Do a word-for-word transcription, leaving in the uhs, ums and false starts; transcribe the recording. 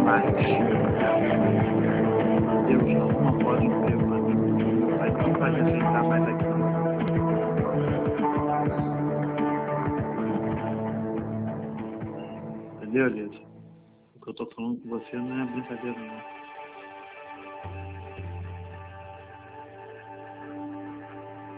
mais. Deus não pode ter uma vai não vai me aceitar mais aqui. Entendeu, Liz? O que eu tô falando com você não é brincadeira, não.